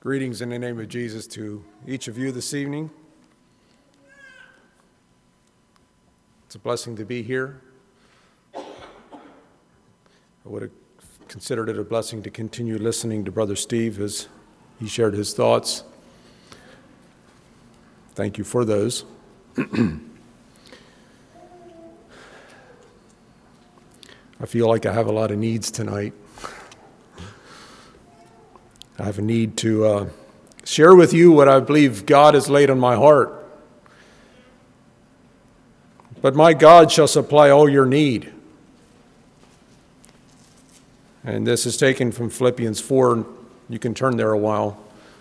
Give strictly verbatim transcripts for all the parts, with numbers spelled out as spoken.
Greetings in the name of Jesus to each of you this evening. It's a blessing to be here. I would have considered it a blessing to continue listening to Brother Steve as he shared his thoughts. Thank you for those. I feel like I have a lot of needs tonight. I have a need to uh, share with you what I believe God has laid on my heart. But my God shall supply all your need. And this is taken from Philippians four. You can turn there a while.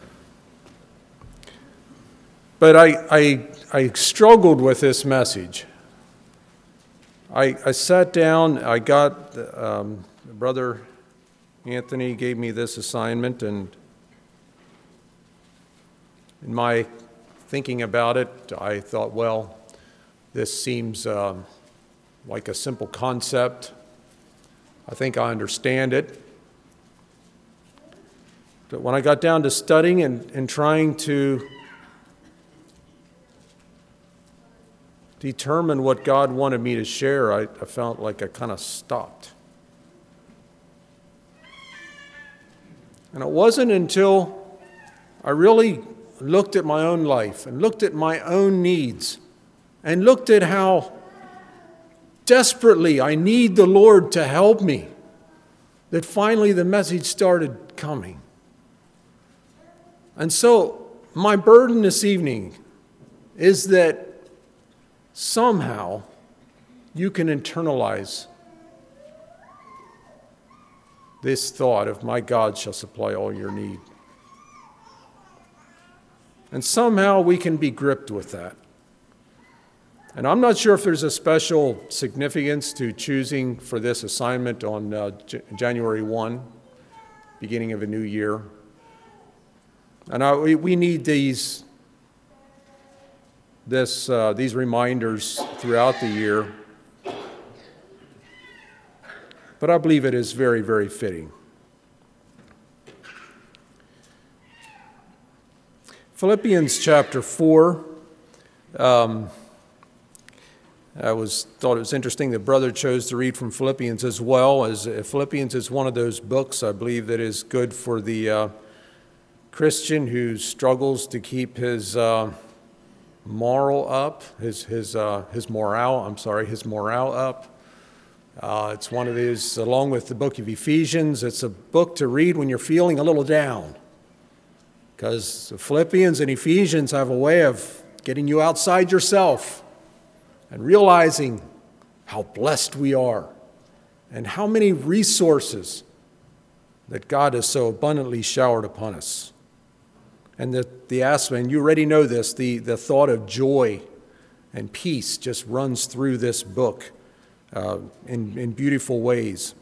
But I, I, I struggled with this message. I, I sat down, I got, um, Brother Anthony gave me this assignment, and in my thinking about it, I thought, well, this seems um, like a simple concept. I think I understand it. But when I got down to studying and, and trying to determine what God wanted me to share, I, I felt like I kind of stopped. And it wasn't until I really looked at my own life and looked at my own needs and looked at how desperately I need the Lord to help me that finally the message started coming. And so my burden this evening is that somehow you can internalize this thought of my God shall supply all your need. And somehow we can be gripped with that. And I'm not sure if there's a special significance to choosing for this assignment on uh, J- January first, beginning of a new year. And I, we, we need these, this, uh, these reminders throughout the year. But I believe it is very, very fitting. Philippians chapter four. Um, I was thought it was interesting that Brother chose to read from Philippians as well, as uh, Philippians is one of those books I believe that is good for the uh, Christian who struggles to keep his uh, moral up, his his uh, his morale. I'm sorry, his morale up. Uh, it's one of these, along with the book of Ephesians, it's a book to read when you're feeling a little down. Because Philippians and Ephesians have a way of getting you outside yourself and realizing how blessed we are and how many resources that God has so abundantly showered upon us. And the, the aspect, and you already know this, the, the thought of joy and peace just runs through this book. Uh, in, in beautiful ways.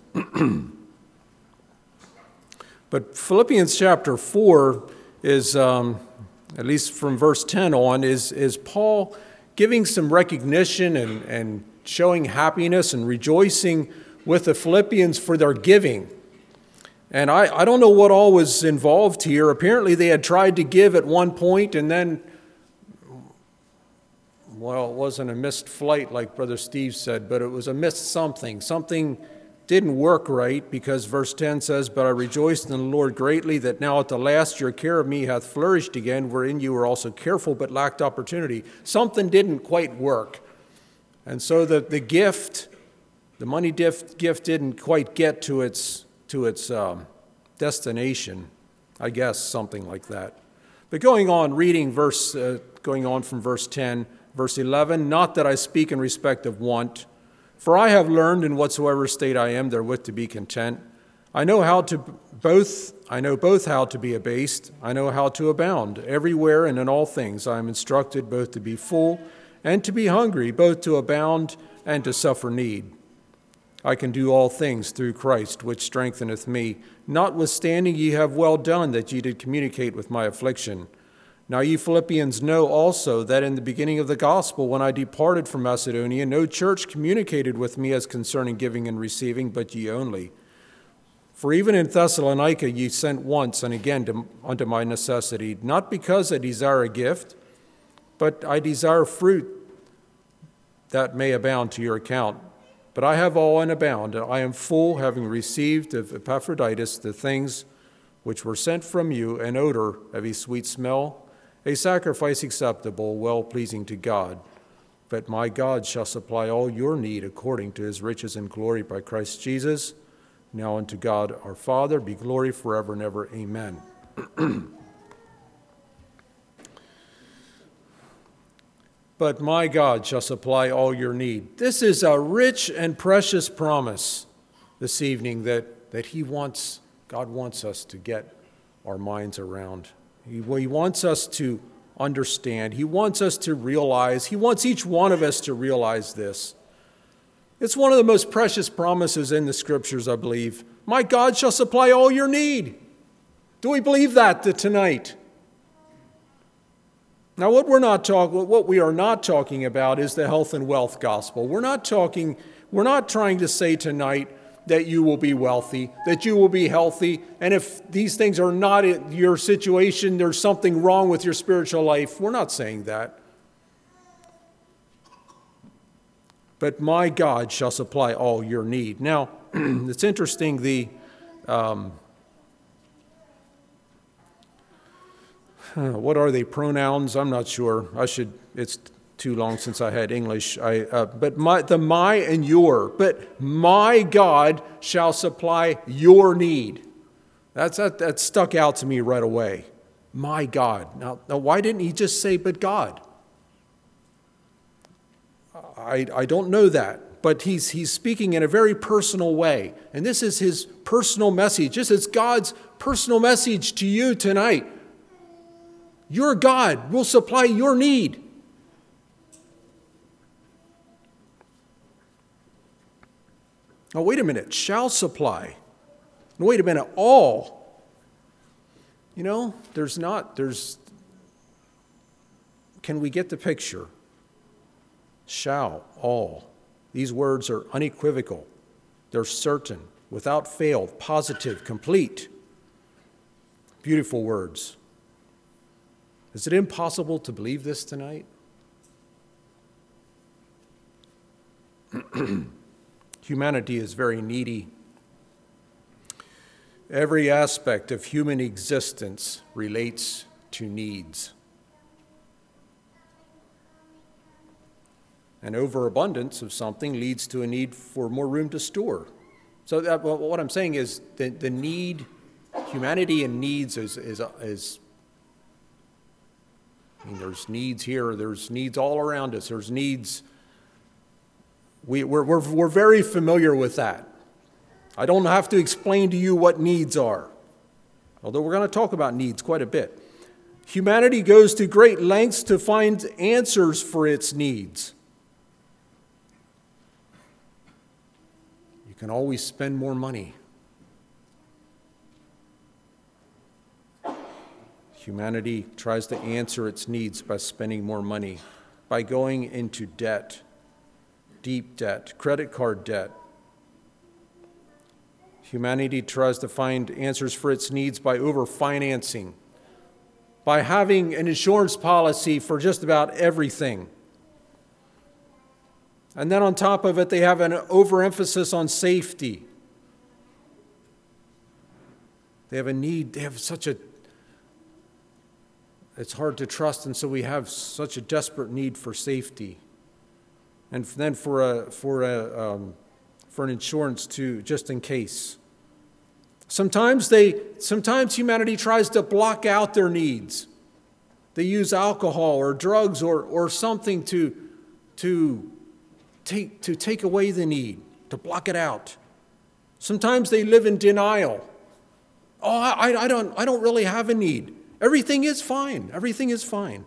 But Philippians chapter four is, um, at least from verse ten on, is, is Paul giving some recognition and, and showing happiness and rejoicing with the Philippians for their giving. And I, I don't know what all was involved here. Apparently they had tried to give at one point and then well, it wasn't a missed flight like Brother Steve said, but it was a missed something. Something didn't work right because verse ten says, "But I rejoiced in the Lord greatly that now at the last your care of me hath flourished again, wherein you were also careful but lacked opportunity." Something didn't quite work. And so the, the gift, the money gift, gift didn't quite get to its, to its um, destination. I guess something like that. But going on, reading verse, uh, going on from verse ten, Verse eleven, "Not that I speak in respect of want, for I have learned in whatsoever state I am therewith to be content. I know how to both, I know both how to be abased, I know how to abound. Everywhere and in all things I am instructed both to be full and to be hungry, both to abound and to suffer need. I can do all things through Christ, which strengtheneth me. Notwithstanding ye have well done that ye did communicate with my affliction. Now ye Philippians know also that in the beginning of the gospel, when I departed from Macedonia, no church communicated with me as concerning giving and receiving, but ye only. For even in Thessalonica ye sent once and again to, unto my necessity, not because I desire a gift, but I desire fruit that may abound to your account. But I have all and abound, and I am full, having received of Epaphroditus the things which were sent from you, an odor of a sweet smell, a sacrifice acceptable, well-pleasing to God. But my God shall supply all your need according to his riches and glory by Christ Jesus. Now unto God our Father be glory forever and ever. Amen. But my God shall supply all your need. This is a rich and precious promise this evening that, that he wants, God wants us to get our minds around. He, he wants us to understand. He wants us to realize. He wants each one of us to realize this. It's one of the most precious promises in the Scriptures, I believe. My God shall supply all your need. Do we believe that tonight? Now, what we're not talking, what we are not talking about is the health and wealth gospel. We're not talking, we're not trying to say tonight that you will be wealthy, that you will be healthy, and if these things are not in your situation, there's something wrong with your spiritual life. We're not saying that. But my God shall supply all your need. Now, it's interesting, the um, what are they, pronouns? I'm not sure. I should, it's too long since I had English. I, uh, but my, the my and your, but my God shall supply your need. That's, that, that stuck out to me right away. My God. Now, now why didn't he just say, but God? I, I don't know that, but he's, he's speaking in a very personal way. And this is his personal message. This is God's personal message to you tonight. Your God will supply your need. Now, wait a minute. Shall supply. Now, wait a minute. All. You know, there's not, there's, can we get the picture? Shall, all. These words are unequivocal. They're certain, without fail, positive, complete. Beautiful words. Is it impossible to believe this tonight? Humanity is very needy. Every aspect of human existence relates to needs. An overabundance of something leads to a need for more room to store. So that, well, what I'm saying is the, the need, humanity and needs is, is, is I mean, there's needs here, there's needs all around us, there's needs. We, we're, we're, we're very familiar with that. I don't have to explain to you what needs are, although we're going to talk about needs quite a bit. Humanity goes to great lengths to find answers for its needs. You can always spend more money. Humanity tries to answer its needs by spending more money, by going into debt, deep debt, credit card debt. Humanity tries to find answers for its needs by overfinancing, by having an insurance policy for just about everything. And then on top of it, they have an overemphasis on safety. They have a need, they have such a It's hard to trust, and so we have such a desperate need for safety, and then for a for a um, for an insurance to just in case. Sometimes they sometimes humanity tries to block out their needs. They use alcohol or drugs or or something to to take to take away the need, to block it out. Sometimes they live in denial. Oh, I, I don't I don't really have a need. Everything is fine. Everything is fine.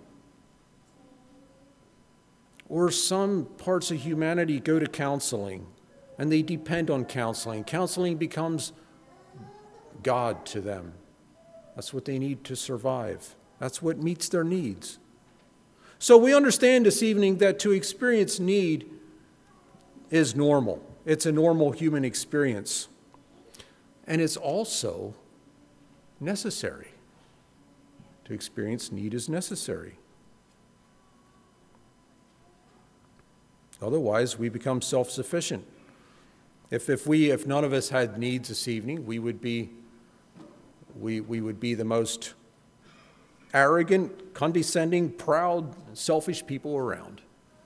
Or some parts of humanity go to counseling, and they depend on counseling. Counseling becomes God to them. That's what they need to survive. That's what meets their needs. So we understand this evening that to experience need is normal. It's a normal human experience. And it's also necessary. To experience need is necessary. Otherwise, we become self-sufficient. If, if we, if none of us had needs this evening, we would be, we, we would be the most arrogant, condescending, proud, selfish people around.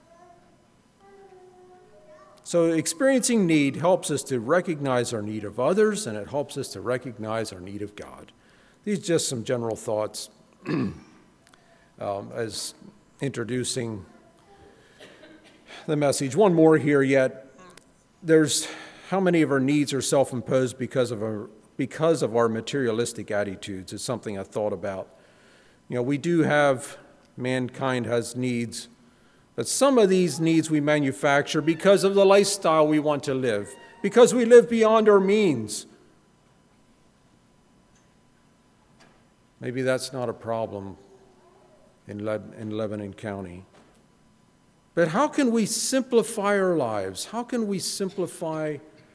So experiencing need helps us to recognize our need of others, and it helps us to recognize our need of God. These are just some general thoughts um, as introducing the message. One more here yet. There's how many of our needs are self-imposed because of our, because of our materialistic attitudes. It's something I thought about. You know, we do have, mankind has needs, but some of these needs we manufacture because of the lifestyle we want to live, because we live beyond our means. Maybe that's not a problem in, Le- in Lebanon County. But how can we simplify our lives? How can we simplify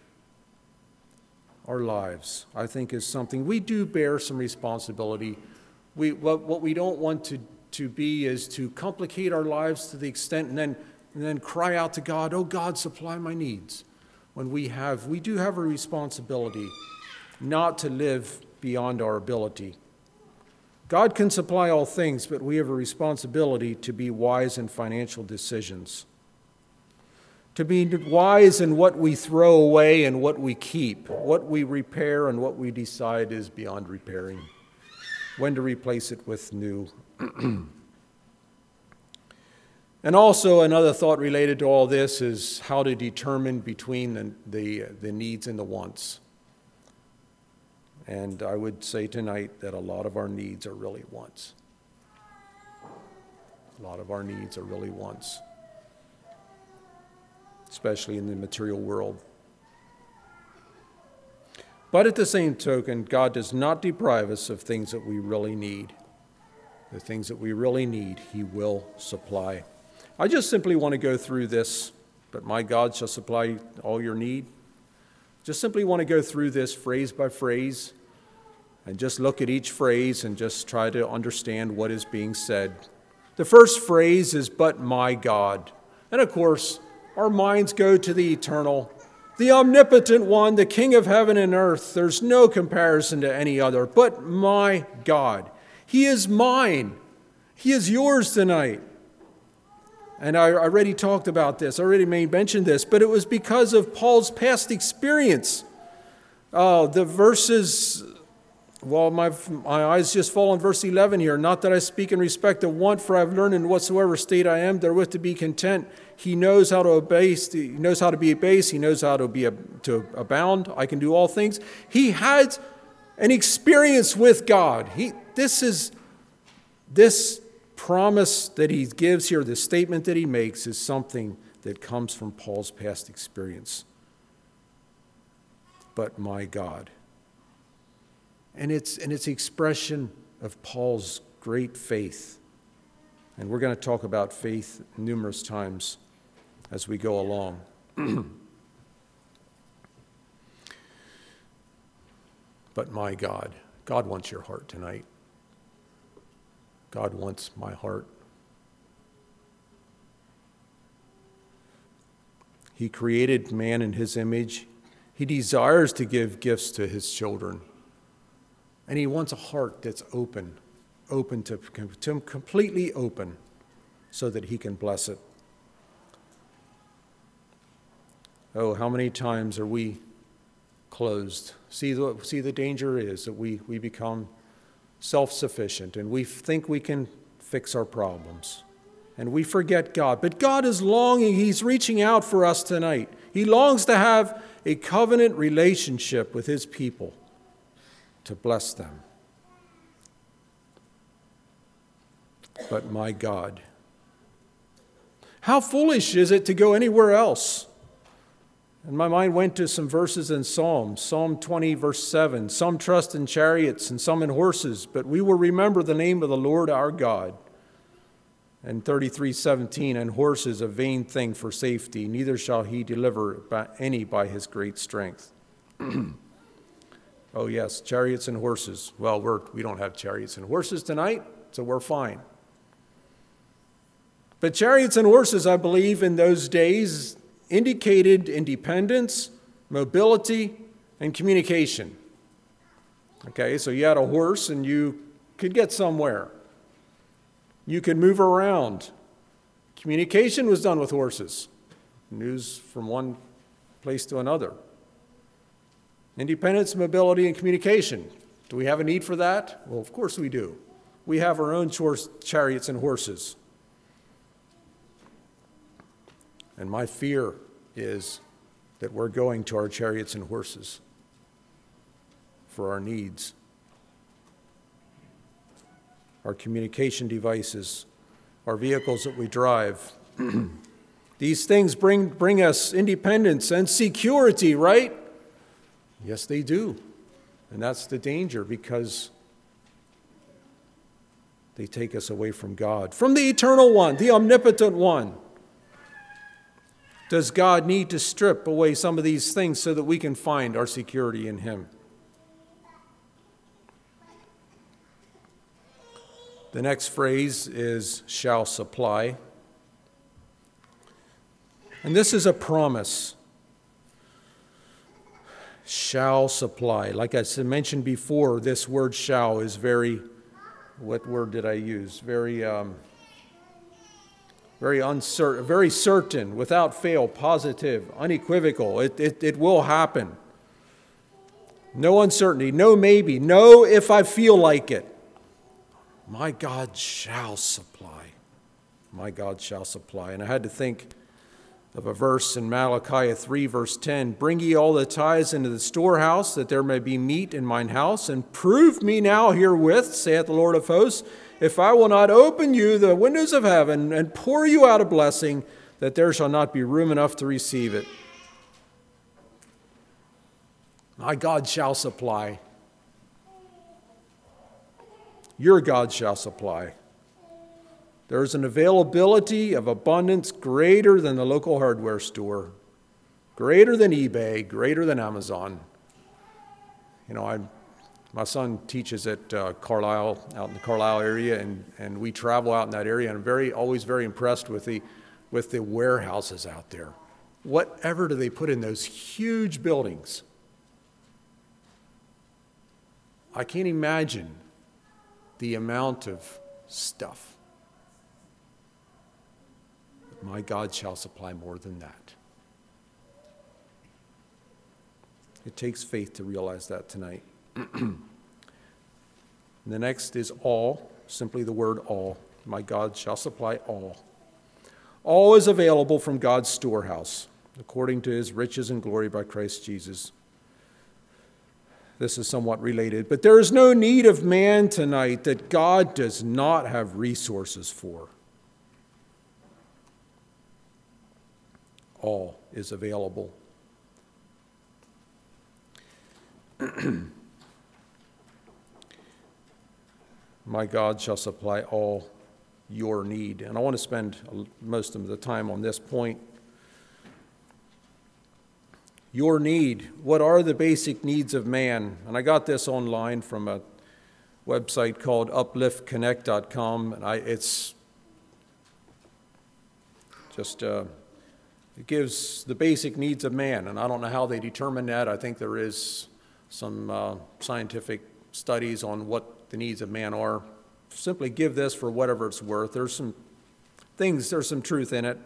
our lives? I think is something we do bear some responsibility. We, what, what we don't want to, to be is to complicate our lives to the extent and then, and then cry out to God, oh God, supply my needs. When we have, we do have a responsibility not to live beyond our ability. God can supply all things, but we have a responsibility to be wise in financial decisions. To be wise in what we throw away and what we keep, what we repair and what we decide is beyond repairing. When to replace it with new. And also another thought related to all this is how to determine between the, the, the needs and the wants. And I would say tonight that a lot of our needs are really wants. A lot of our needs are really wants, especially in the material world. But at the same token, God does not deprive us of things that we really need. The things that we really need, He will supply. I just simply want to go through this, but my God shall supply all your need. Just simply want to go through this phrase by phrase and just look at each phrase and just try to understand what is being said. The first phrase is, but my God. And of course, our minds go to the eternal, the omnipotent one, the King of heaven and earth. There's no comparison to any other, but my God. He is mine. He is yours tonight. And I already talked about this, I already mentioned this, but it was because of Paul's past experience. Oh, the verses, well, my, my eyes just fall on verse eleven here. Not that I speak in respect of want, for I have learned in whatsoever state I am therewith to be content. He knows how to abase, he knows how to be abased, he knows how to be to abound. I can do all things. He had an experience with God. He, this is, this promise that he gives here, the statement that he makes, is something that comes from Paul's past experience. But my God. And it's, and it's the expression of Paul's great faith. And we're going to talk about faith numerous times as we go along. But my God, God wants your heart tonight. God wants my heart. He created man in his image. He desires to give gifts to his children. And he wants a heart that's open, open to, to completely open, so that he can bless it. Oh, how many times are we closed? See, the, see the danger is that we, we become self-sufficient, and we think we can fix our problems, and we forget God. But God is longing, He's reaching out for us tonight. He longs to have a covenant relationship with His people, to bless them. But my God, how foolish is it to go anywhere else? And my mind went to some verses in Psalms. Psalm twenty, verse seven. Some trust in chariots and some in horses, but we will remember the name of the Lord our God. And thirty-three, seventeen. And horses a vain thing for safety, neither shall he deliver any by his great strength. Oh yes, chariots and horses. Well, we're, we don't have chariots and horses tonight, so we're fine. But chariots and horses, I believe, in those days indicated independence, mobility, and communication. Okay, so you had a horse and you could get somewhere. You could move around. Communication was done with horses. News from one place to another. Independence, mobility, and communication. Do we have a need for that? Well, of course we do. We have our own chariots and horses. And my fear is that we're going to our chariots and horses for our needs. Our communication devices, our vehicles that we drive. These things bring, bring us independence and security, right? Yes, they do. And that's the danger, because they take us away from God, from the eternal one, the omnipotent one. Does God need to strip away some of these things so that we can find our security in Him? The next phrase is shall supply. And this is a promise. Shall supply. Like I mentioned before, this word shall is very, what word did I use? Very, um, very uncertain, very certain, without fail, positive, unequivocal. It, it, it will happen. No uncertainty, no maybe, no if I feel like it. My God shall supply. My God shall supply. And I had to think of a verse in Malachi three, verse ten. Bring ye all the tithes into the storehouse, that there may be meat in mine house, and prove me now herewith, saith the Lord of hosts, if I will not open you the windows of heaven and pour you out a blessing, that there shall not be room enough to receive it. My God shall supply. Your God shall supply. There is an availability of abundance greater than the local hardware store, greater than eBay, greater than Amazon. You know, I, my son teaches at uh, Carlisle, out in the Carlisle area, and, and we travel out in that area, and I'm very, always very impressed with the, with the warehouses out there. Whatever do they put in those huge buildings? I can't imagine the amount of stuff. My God shall supply more than that. It takes faith to realize that tonight. The next is all, simply the word all. My God shall supply all. All is available from God's storehouse, according to His riches and glory by Christ Jesus. This is somewhat related, but there is no need of man tonight that God does not have resources for. All is available. My God shall supply all your need. And I want to spend most of the time on this point. Your need. What are the basic needs of man? And I got this online from a website called uplift connect dot com. And I, it's just, uh, it gives the basic needs of man. And I don't know how they determine that. I think there is some uh, scientific studies on what the needs of man are. Simply give this for whatever it's worth. There's some things, there's some truth in it.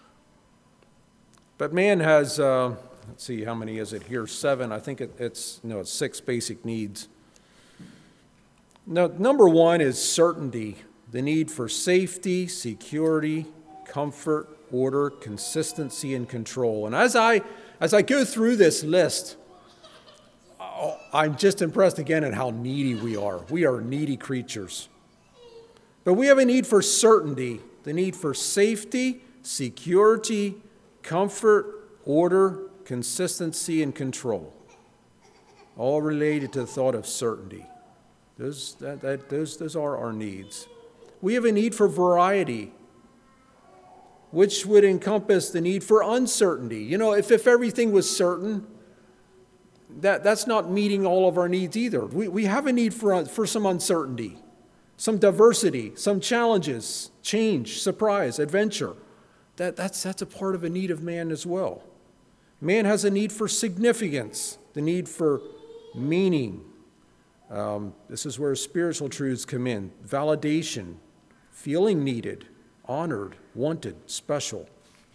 But man has... Uh, Let's see, how many is it here? Seven. I think it, it's, no, it's six basic needs. Now, number one is certainty, the need for safety, security, comfort, order, consistency, and control. And as I, as I go through this list, I'm just impressed again at how needy we are. We are needy creatures. But we have a need for certainty, the need for safety, security, comfort, order, consistency, and control, all related to the thought of certainty. Those, that, that, those, those are our needs. We have a need for variety, which would encompass the need for uncertainty. You know, if, if everything was certain, that, that's not meeting all of our needs either. We, we have a need for, for some uncertainty, some diversity, some challenges, change, surprise, adventure. That, that's, that's a part of a need of man as well. Man has a need for significance, the need for meaning. Um, this is where spiritual truths come in. Validation, feeling needed, honored, wanted, special.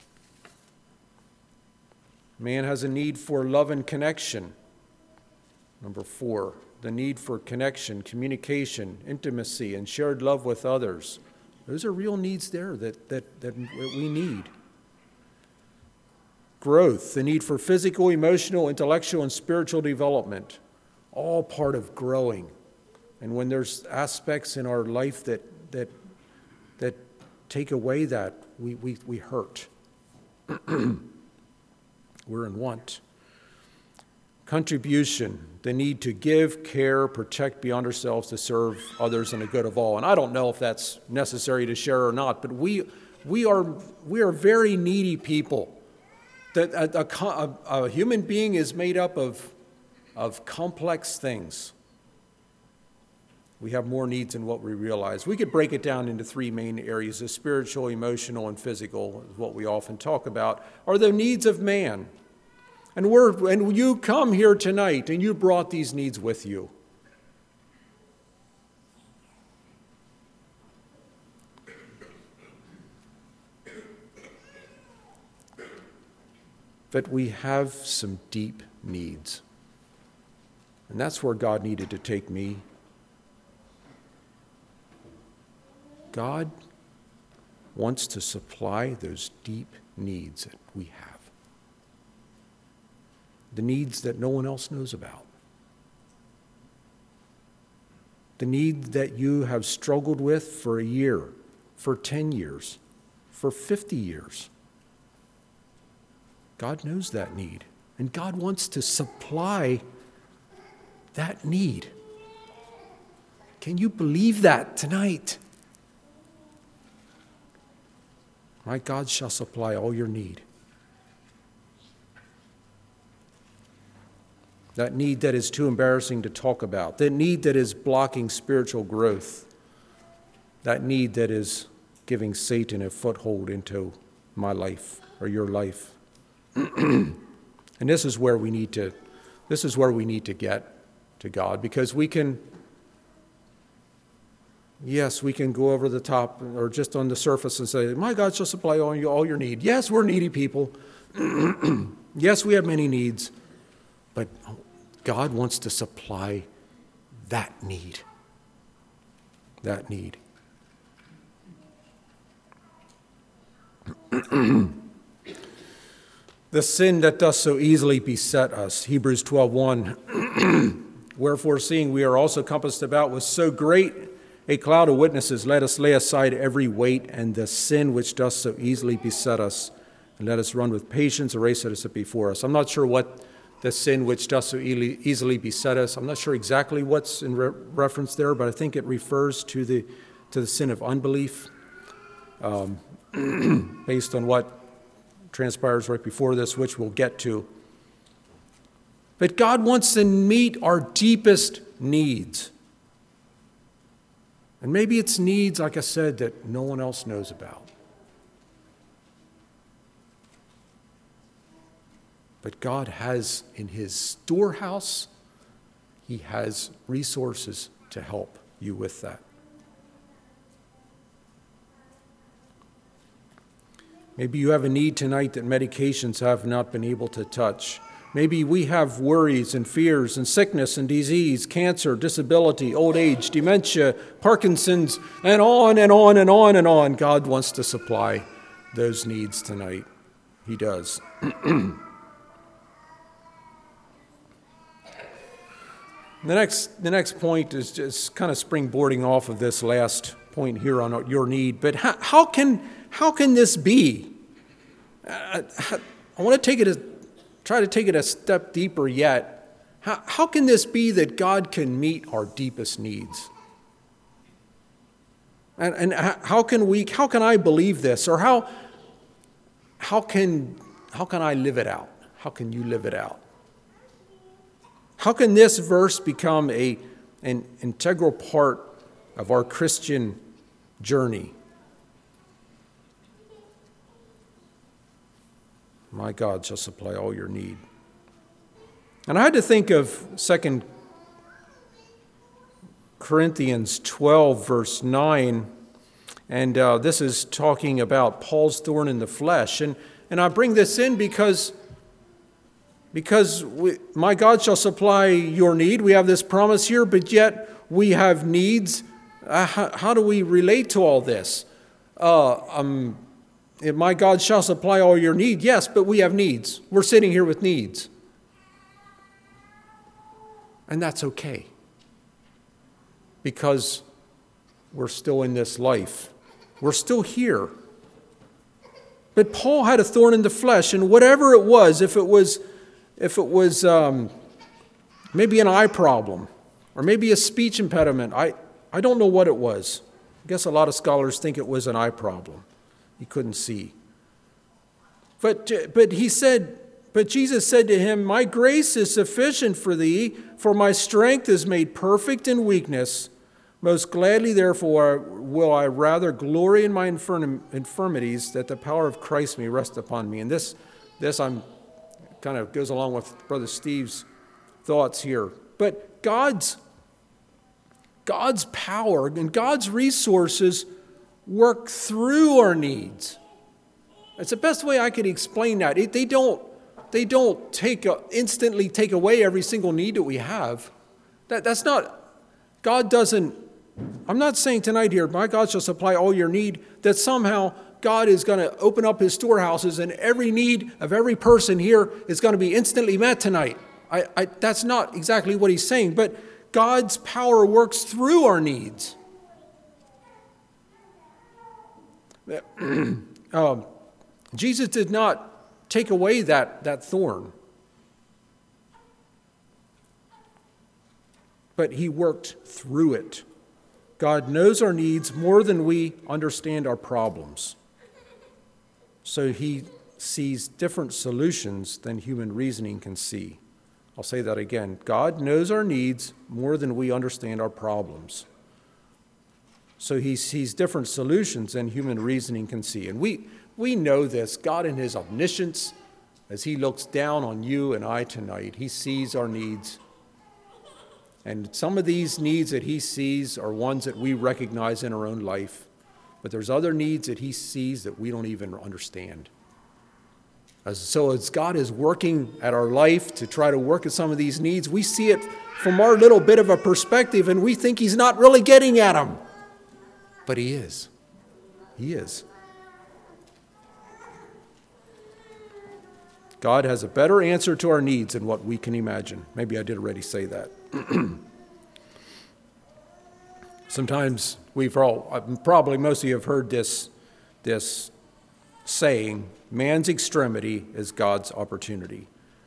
Man has a need for love and connection. Number four, the need for connection, communication, intimacy, and shared love with others. Those are real needs there that, that, that we need. Growth, the need for physical, emotional, intellectual, and spiritual development. All part of growing. And when there's aspects in our life that that that take away that, we, we, we hurt. We're in want. Contribution, the need to give, care, protect beyond ourselves to serve others in the good of all. And I don't know if that's necessary to share or not, but we we are we are very needy people. That a, a, a human being is made up of of complex things. We have more needs than what we realize. We could break it down into three main areas: the spiritual, emotional, and physical, is what we often talk about, are the needs of man. And we're and you come here tonight and you brought these needs with you. But we have some deep needs. And that's where God needed to take me. God wants to supply those deep needs that we have. The needs that no one else knows about. The need that you have struggled with for a year, for ten years, for fifty years. God knows that need, and God wants to supply that need. Can you believe that tonight? My God shall supply all your need. That need that is too embarrassing to talk about, that need that is blocking spiritual growth, that need that is giving Satan a foothold into my life or your life. And this is where we need to this is where we need to get to God, because we can yes, we can go over the top or just on the surface and say, my God shall supply all your, all your need. Yes, we're needy people. Yes, we have many needs, but God wants to supply that need. That need. The sin that does so easily beset us, Hebrews twelve one. Wherefore, seeing we are also compassed about with so great a cloud of witnesses, let us lay aside every weight and the sin which does so easily beset us, and let us run with patience the race that is set before us. I'm not sure what the sin which does so easily beset us. I'm not sure exactly what's in re- reference there, but I think it refers to the to the sin of unbelief, um, based on what transpires right before this, which we'll get to. But God wants to meet our deepest needs. And maybe it's needs, like I said, that no one else knows about. But God has in his storehouse, he has resources to help you with that. Maybe you have a need tonight that medications have not been able to touch. Maybe we have worries and fears and sickness and disease, cancer, disability, old age, dementia, Parkinson's, and on and on and on and on. God wants to supply those needs tonight. He does. The next, the next point is just kind of springboarding off of this last point here on your need. But how, how can how can this be? Uh, I want to take it a, try to take it a step deeper yet. How, how can this be that God can meet our deepest needs? And, and how can we? How can I believe this? Or how how can how can I live it out? How can you live it out? How can this verse become a, an integral part of our Christian journey? My God shall supply all your need. And I had to think of Second Corinthians twelve, verse nine, and uh, this is talking about Paul's thorn in the flesh. And, and I bring this in because, because we, my God shall supply your need. We have this promise here, but yet we have needs. Uh, how, how do we relate to all this? Uh, um, my God shall supply all your need. Yes, but we have needs. We're sitting here with needs. And that's okay. Because we're still in this life. We're still here. But Paul had a thorn in the flesh, and whatever it was, if it was, if it was um, maybe an eye problem, or maybe a speech impediment, I, I don't know what it was. I guess a lot of scholars think it was an eye problem. He couldn't see. But, but he said, but Jesus said to him, my grace is sufficient for thee, for my strength is made perfect in weakness. Most gladly, therefore, will I rather glory in my infirm- infirmities, that the power of Christ may rest upon me. And this, this I'm kind of goes along with Brother Steve's thoughts here. But God's, God's power and God's resources work through our needs. That's the best way I could explain that. It, they don't, they don't take a, instantly take away every single need that we have. That, that's not, God doesn't, I'm not saying tonight here, my God shall supply all your need, that somehow God is going to open up his storehouses and every need of every person here is going to be instantly met tonight. I, I, that's not exactly what he's saying, but God's power works through our needs. um, Jesus did not take away that, that thorn, but he worked through it. God knows our needs more than we understand our problems. So he sees different solutions than human reasoning can see. I'll say that again. God knows our needs more than we understand our problems. So he sees different solutions than human reasoning can see. And we, we know this. God in his omniscience, as he looks down on you and I tonight, he sees our needs. And some of these needs that he sees are ones that we recognize in our own life. But there's other needs that he sees that we don't even understand. As, so as God is working at our life to try to work at some of these needs, we see it from our little bit of a perspective, and we think he's not really getting at them. But he is. He is. God has a better answer to our needs than what we can imagine. Maybe I did already say that. Sometimes we've all, probably most of you have heard this, this saying, man's extremity is God's opportunity.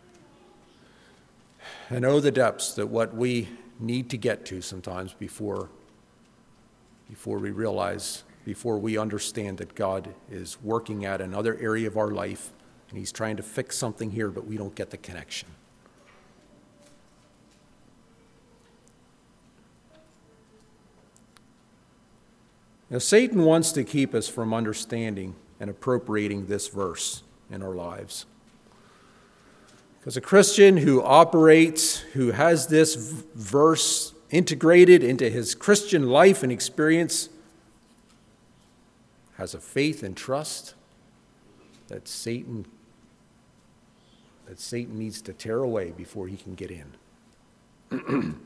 And oh, the depths that what we need to get to sometimes before, before we realize, before we understand that God is working at another area of our life and he's trying to fix something here, but we don't get the connection. Now, Satan wants to keep us from understanding and appropriating this verse in our lives. Because a Christian who operates, who has this v- verse integrated into his Christian life and experience, has a faith and trust that Satan, that Satan needs to tear away before he can get in.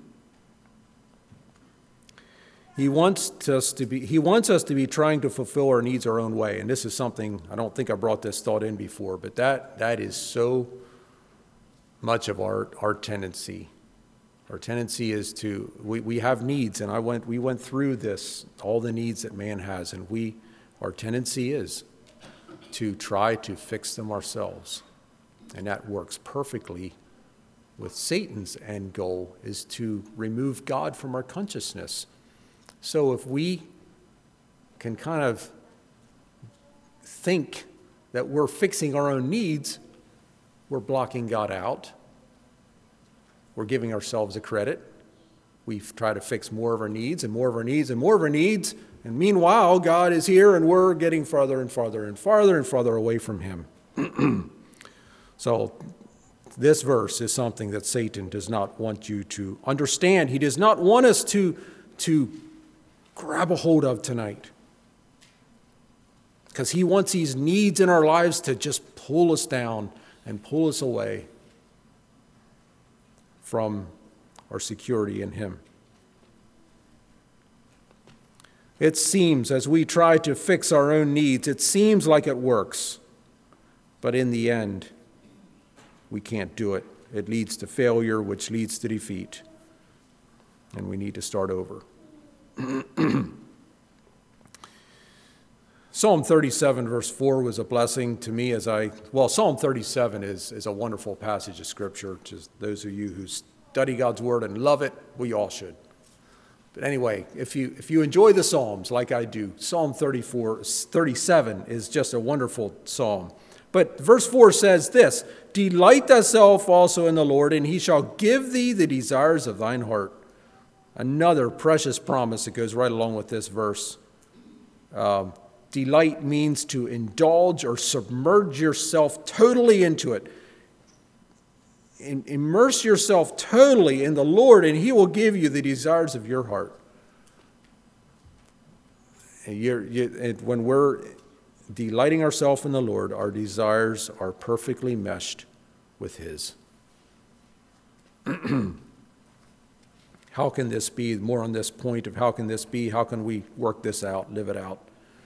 He wants us to be, he wants us to be trying to fulfill our needs our own way. And this is something, I don't think I brought this thought in before, but that that is so much of our, our tendency. Our tendency is to, we, we have needs, and I went we went through this, all the needs that man has, and we our tendency is to try to fix them ourselves. And that works perfectly with Satan's end goal, is to remove God from our consciousness. So if we can kind of think that we're fixing our own needs, we're blocking God out. we're giving ourselves a credit. We try to fix more of our needs and more of our needs and more of our needs. And meanwhile, God is here and we're getting farther and farther and farther and farther away from him. So this verse is something that Satan does not want you to understand. He does not want us to, to grab a hold of tonight. Because he wants these needs in our lives to just pull us down and pull us away from our security in him. It seems, as we try to fix our own needs, it seems like it works. But in the end, we can't do it. It leads to failure, which leads to defeat. And we need to start over. Psalm thirty-seven, verse four was a blessing to me as I, well, Psalm thirty-seven is, is a wonderful passage of Scripture. Just those of you who study God's Word and love it, we all should. But anyway, if you if you enjoy the Psalms like I do, Psalm thirty-four, thirty-seven is just a wonderful psalm. But verse four says this, "Delight thyself also in the Lord, and he shall give thee the desires of thine heart." Another precious promise that goes right along with this verse. Um, delight means to indulge or submerge yourself totally into it. In, immerse yourself totally in the Lord, and he will give you the desires of your heart. And you're, you, and when we're delighting ourselves in the Lord, our desires are perfectly meshed with his. How can this be? More on this point of how can this be? How can we work this out, live it out?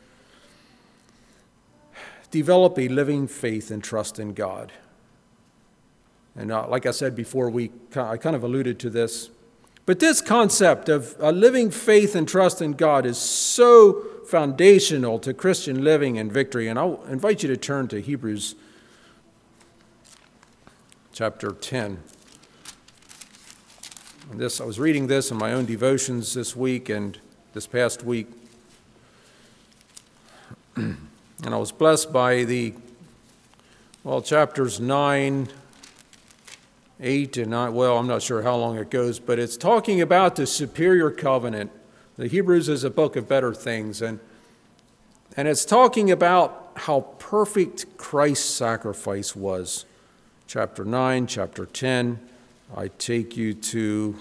Develop a living faith and trust in God. And uh, like I said before, we I kind of alluded to this. But this concept of a living faith and trust in God is so foundational to Christian living and victory. And I'll invite you to turn to Hebrews chapter ten. And this, I was reading this in my own devotions this week and this past week. And I was blessed by the, well, chapters nine, eight, and nine. Well, I'm not sure how long it goes, but it's talking about the superior covenant. The Hebrews is a book of better things. And, and it's talking about how perfect Christ's sacrifice was. Chapter nine, chapter ten. I take you to,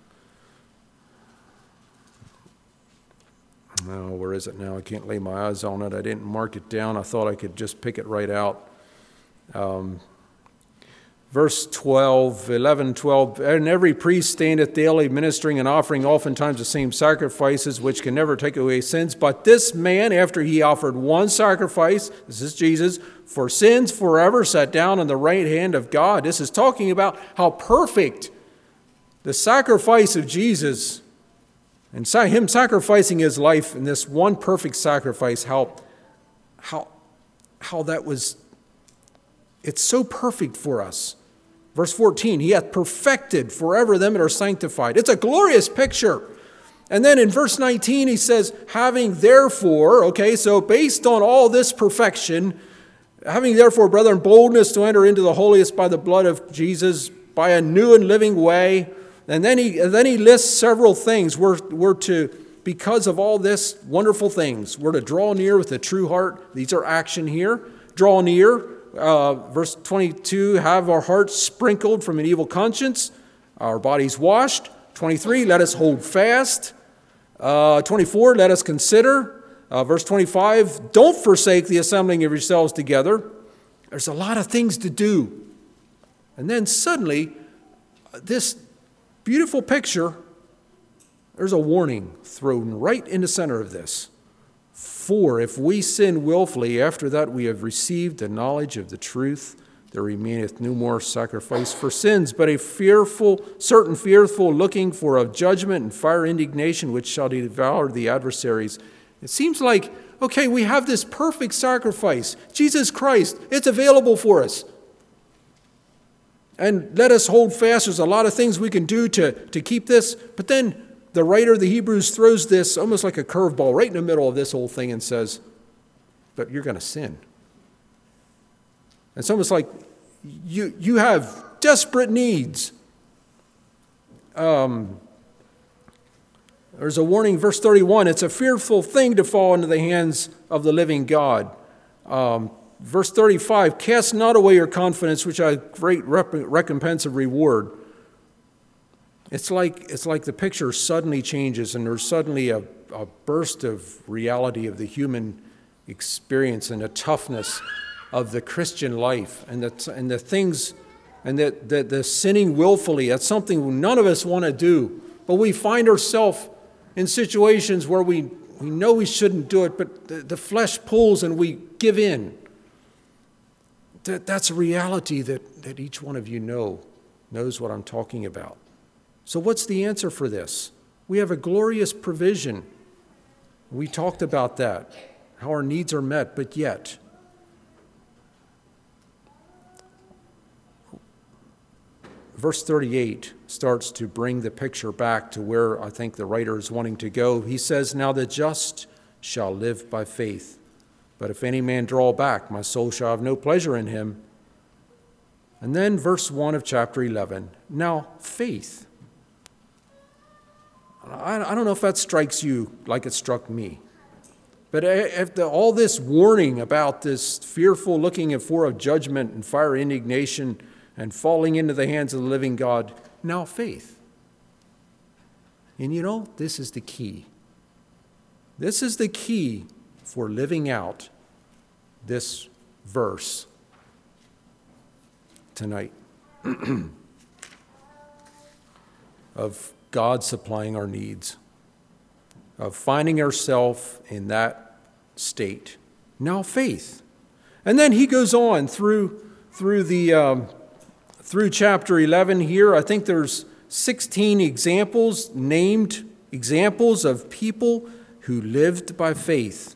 oh, where is it now? I can't lay my eyes on it. I didn't mark it down. I thought I could just pick it right out. Um, verse twelve, eleven, twelve, "And every priest standeth daily ministering and offering oftentimes the same sacrifices, which can never take away sins. But this man, after he offered one sacrifice," this is Jesus, "for sins forever, sat down on the right hand of God." This is talking about how perfect the sacrifice of Jesus and him sacrificing his life in this one perfect sacrifice, how, how, how that was, it's so perfect for us. Verse fourteen, "He hath perfected forever them that are sanctified." It's a glorious picture. And then in verse nineteen, he says, "Having therefore," okay, so based on all this perfection, "having therefore, brethren, boldness to enter into the holiest by the blood of Jesus, by a new and living way." And then he, and then he lists several things. We're, we're to, because of all this wonderful things, we're to draw near with a true heart. These are action here. Draw near. Uh, verse twenty-two, "Have our hearts sprinkled from an evil conscience, our bodies washed." twenty-three, "Let us hold fast." Uh, twenty-four, "Let us consider." Uh, verse twenty-five, "Don't forsake the assembling of yourselves together." There's a lot of things to do. And then suddenly, this beautiful picture, there's a warning thrown right in the center of this. "For if we sin willfully, after that we have received the knowledge of the truth, there remaineth no more sacrifice for sins, but a fearful, certain fearful looking for of judgment and fire indignation, which shall devour the adversaries." It seems like, okay, we have this perfect sacrifice, Jesus Christ. It's available for us. And let us hold fast. There's a lot of things we can do to, to keep this. But then the writer of the Hebrews throws this almost like a curveball right in the middle of this whole thing and says, but you're going to sin. It's almost like you, you have desperate needs. um, there's a warning, verse thirty-one, it's a fearful thing to fall into the hands of the living God. Um, verse thirty-five, cast not away your confidence, which has great rep- recompense of reward. It's like, it's like the picture suddenly changes and there's suddenly a, a burst of reality of the human experience and the toughness of the Christian life and the, and the things, and the, the, the sinning willfully. That's something none of us want to do, but we find ourselves in situations where we, we know we shouldn't do it, but the, the flesh pulls and we give in. That, that's a reality that, that each one of you know, knows what I'm talking about. So what's the answer for this? We have a glorious provision. We talked about that, how our needs are met, but yet, verse thirty-eight starts to bring the picture back to where I think the writer is wanting to go. He says, now the just shall live by faith. But if any man draw back, my soul shall have no pleasure in him. And then verse one of chapter eleven, now faith. I don't know if that strikes you like it struck me. But after all this warning about this fearful looking for of judgment and fire indignation and falling into the hands of the living God, now faith. And you know, this is the key. This is the key for living out this verse tonight of God supplying our needs, of finding ourselves in that state. Now faith. And then he goes on through through the um, through chapter eleven here. I think there's sixteen examples, named examples of people who lived by faith,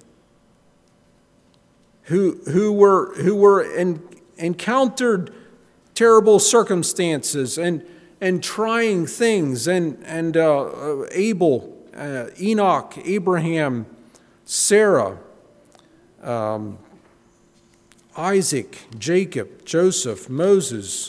who who were who were in, encountered terrible circumstances and and trying things, and and uh, Abel, uh, Enoch, Abraham, Sarah, um, Isaac, Jacob, Joseph, Moses.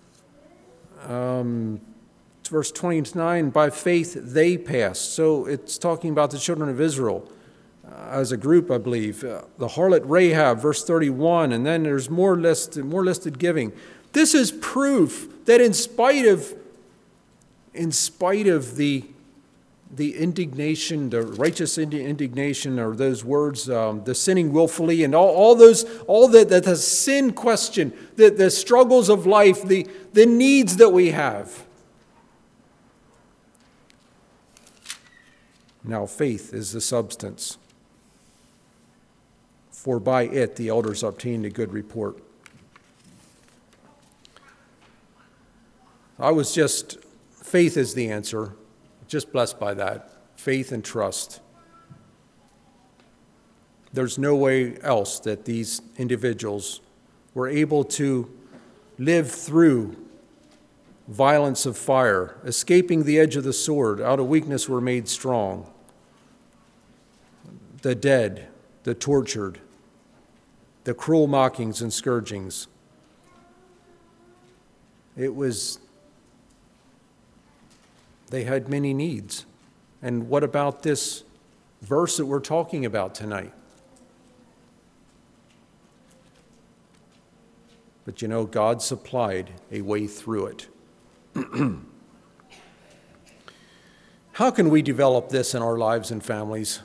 Um, verse twenty-nine, by faith they passed. So it's talking about the children of Israel uh, as a group, I believe. Uh, the harlot Rahab, verse thirty-one, and then there's more listed, more listed giving. This is proof that in spite of In spite of the, the indignation, the righteous indignation, or those words, um, the sinning willfully, and all, all those, all that, that the sin question, the, the struggles of life, the, the needs that we have. Now faith is the substance, for by it the elders obtained a good report. I was just... Faith is the answer. Just blessed by that. Faith and trust. There's no way else that these individuals were able to live through violence of fire, escaping the edge of the sword. Out of weakness were made strong. The dead, the tortured, the cruel mockings and scourgings. It was... They had many needs. And what about this verse that we're talking about tonight? But you know, God supplied a way through it. How can we develop this in our lives and families?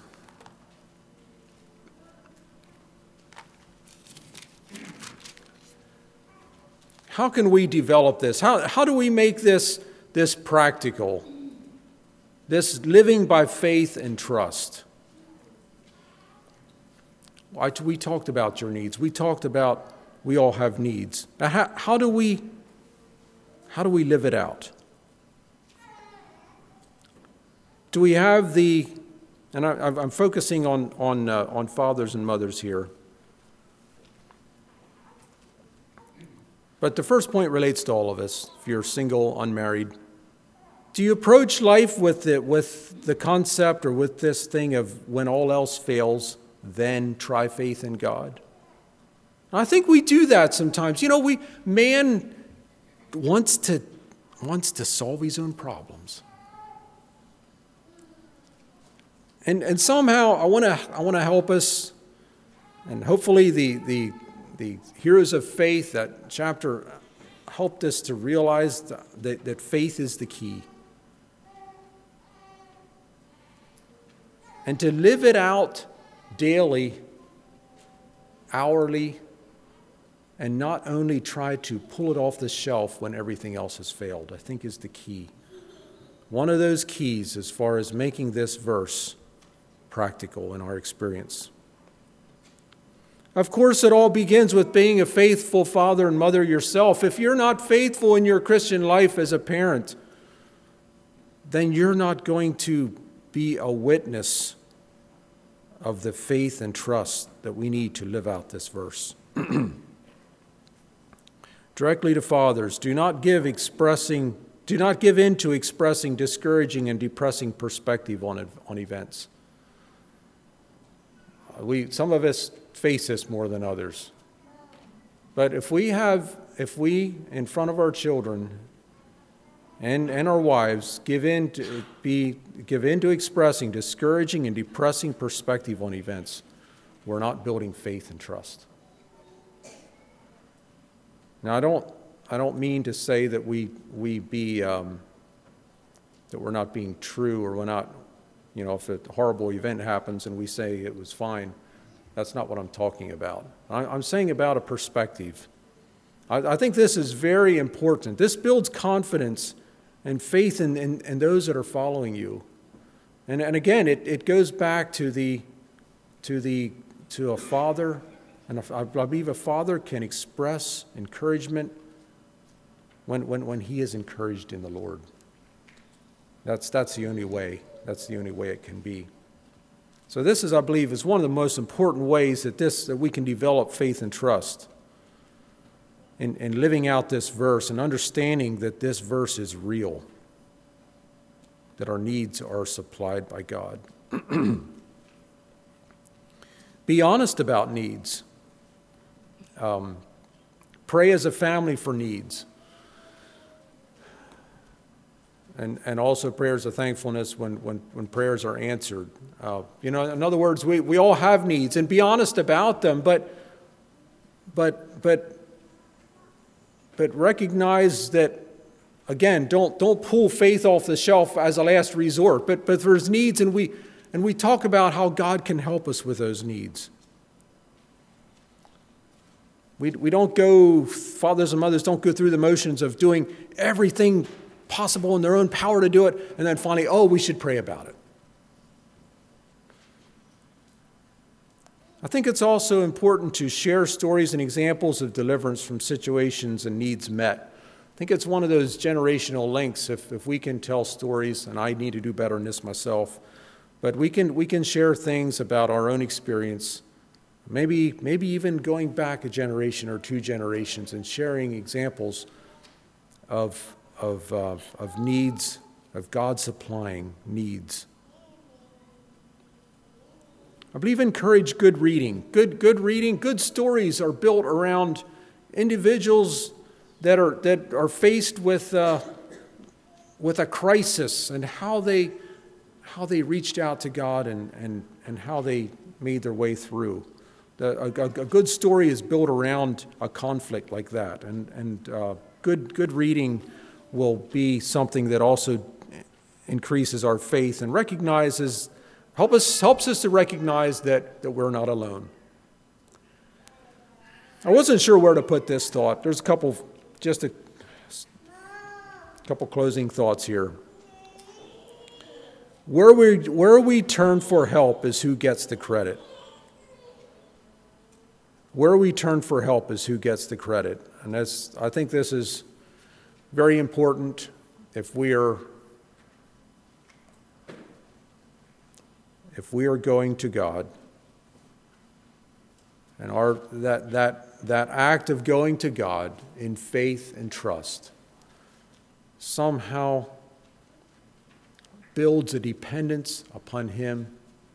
How can we develop this? How, how do we make this, this practical? This living by faith and trust. We talked about your needs. We talked about we all have needs. Now, how, how do we how do we live it out? Do we have the, and I, I'm focusing on on uh, on fathers and mothers here. But the first point relates to all of us. If you're single, unmarried. Do you approach life with the, with the concept or with this thing of when all else fails, then try faith in God? I think we do that sometimes. You know, we man wants to wants to solve his own problems. And and somehow I want to I want to help us, and hopefully the the the heroes of faith, that chapter helped us to realize that, that faith is the key. And to live it out daily, hourly, and not only try to pull it off the shelf when everything else has failed, I think is the key. One of those keys as far as making this verse practical in our experience. Of course, it all begins with being a faithful father and mother yourself. If you're not faithful in your Christian life as a parent, then you're not going to be a witness of the faith and trust that we need to live out this verse. Directly to fathers, do not give expressing, do not give in to expressing discouraging and depressing perspective on, on events. We, some of us face this more than others. But if we have, if we, in front of our children and, and our wives, give in to be give in to expressing discouraging and depressing perspective on events, we're not building faith and trust. Now, I don't, I don't mean to say that we we be um, that we're not being true, or we're not, you know, if a horrible event happens and we say it was fine. That's not what I'm talking about. I'm saying about a perspective. I, I think this is very important. This builds confidence and faith in, in, in those that are following you. And, and again, it, it goes back to the to the to a father, and a, I believe a father can express encouragement when when when he is encouraged in the Lord. That's that's the only way. That's the only way it can be. So this is, I believe, is one of the most important ways that this that we can develop faith and trust in, in living out this verse and understanding that this verse is real, that our needs are supplied by God. Be honest about needs. Um, pray as a family for needs. And and also prayers of thankfulness when, when, when prayers are answered. Uh, you know, in other words, we, we all have needs, and be honest about them, but but but but recognize that, again, don't don't pull faith off the shelf as a last resort. But but there's needs, and we and we talk about how God can help us with those needs. We we don't go, fathers and mothers don't go through the motions of doing everything possible in their own power to do it, and then finally, oh, we should pray about it. I think it's also important to share stories and examples of deliverance from situations and needs met. I think it's one of those generational links, if, if we can tell stories, and I need to do better in this myself, but we can we can share things about our own experience, maybe maybe even going back a generation or two generations and sharing examples of Of, uh, of needs, of God supplying needs. I believe encourage good reading. Good, good reading, good stories are built around individuals that are that are faced with uh, with a crisis, and how they how they reached out to God and and and how they made their way through. The, a, a good story is built around a conflict like that, and and uh, good good reading will be something that also increases our faith and recognizes, help us, helps us to recognize that, that we're not alone. I wasn't sure where to put this thought. There's a couple, just a couple closing thoughts here. Where we, where we turn for help is who gets the credit. Where we turn for help is who gets the credit. And that's, I think this is very important. If we are if we are going to God, and our that that that act of going to God in faith and trust somehow builds a dependence upon Him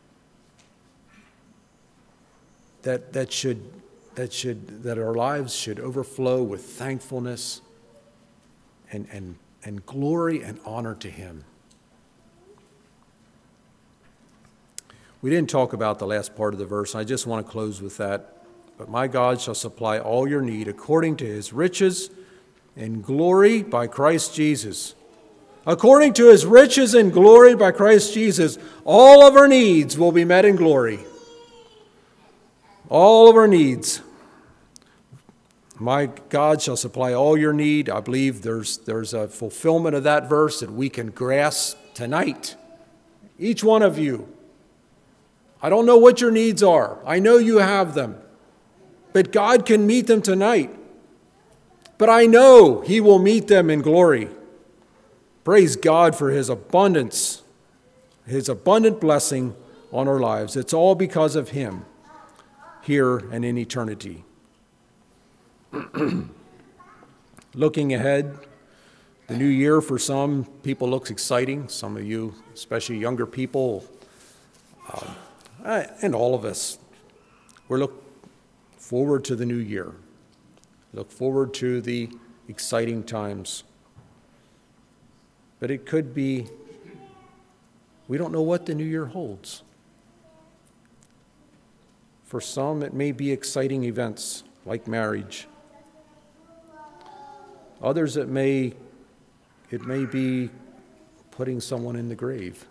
that that should that should that our lives should overflow with thankfulness and and and glory and honor to him. We didn't talk about the last part of the verse. I just want to close with that. But my God shall supply all your need according to his riches and glory by Christ Jesus. According to his riches and glory by Christ Jesus, all of our needs will be met in glory. All of our needs. My God shall supply all your need. I believe there's, there's a fulfillment of that verse that we can grasp tonight. Each one of you. I don't know what your needs are. I know you have them. But God can meet them tonight. But I know he will meet them in glory. Praise God for his abundance, his abundant blessing on our lives. It's all because of him here and in eternity. Looking ahead, the new year for some people looks exciting. Some of you, especially younger people, um, and all of us, we look forward to the new year. Look forward to the exciting times. But it could be, we don't know what the new year holds. For some, it may be exciting events like marriage. Others, it may, it may be putting someone in the grave.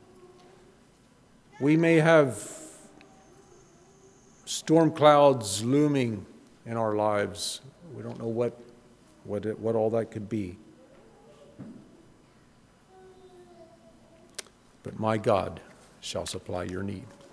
We may have storm clouds looming in our lives. We don't know what, what, it, what all that could be. But my God shall supply your need.